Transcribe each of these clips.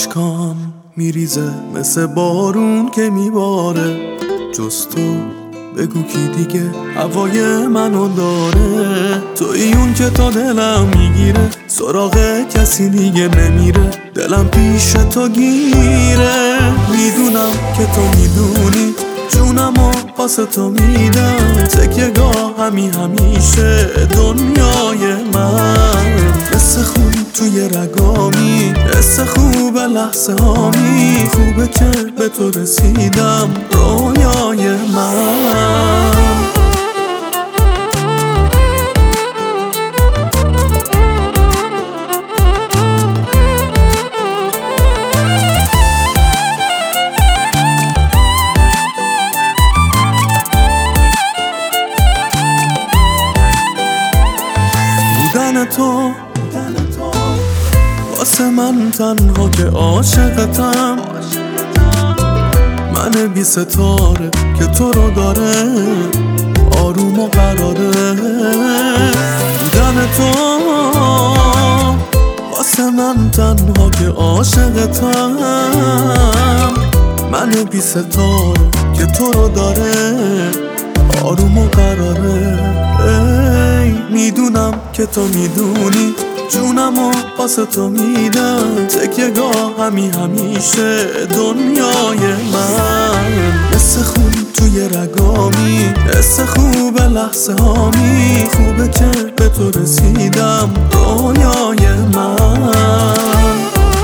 اشکام میریزه مثل بارون که میباره. جز تو بگو کی دیگه هوای منو داره. توی اون که تا دلم میگیره، سراغ کسی دیگه نمیره. دلم پیش تو گیره. میدونم که تو میدونی جونمو واسه تو میدم. تکیه گاه همیشه دنیای من. مثل خون توی رگامی، مثل خوب لحظه هامی. خوبه که به تو رسیدم رویای من. بودن تو واسه من تنها که عاشقتم. من بی ستاره که تو رو داره آروم و قراره. بودن تو واسه من تنها که عاشقتم. من بی ستاره که تو رو داره آروم و قراره. میدونم که تو میدونی جونمو واسه تو میدم. تکیه گاه همیشه دنیای من. مثل خون توی رگامی، مثل خوب لحظه هامی. خوبه که به تو رسیدم رویای من.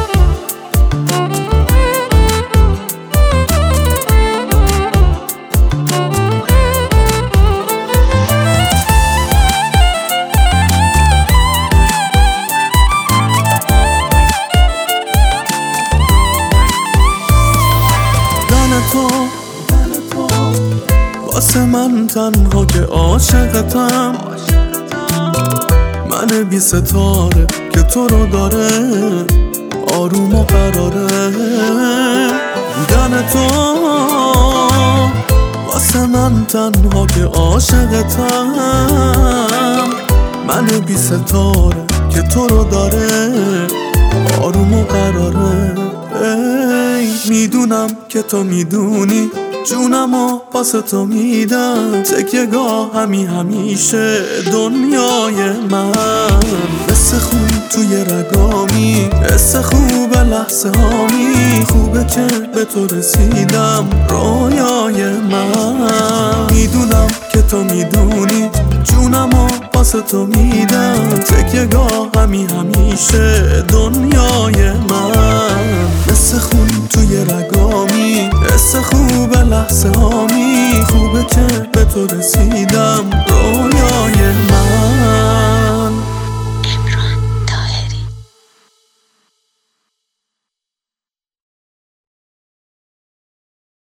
تو واسه من تنها که عاشقتم. من بی ستاره که تو رو داره آروم و قراره. بودن تو واسه من تنها که عاشقتم. من بی ستاره که تو رو داره آروم و قراره. میدونم که تو میدونی جونمو واسه تو میدم. تکیه گاه همیشه دنیای من. مثل خون توی رگامی، مثل خوب لحظه هامی. خوبه که به تو رسیدم رویای من. میدونم که تو میدونی جونمو واسه تو میدم. تکیه گاه همیشه دنیای من. مثل خون توی رگامی، مثل خوب لحظه هامی. خوبه که به تو رسیدم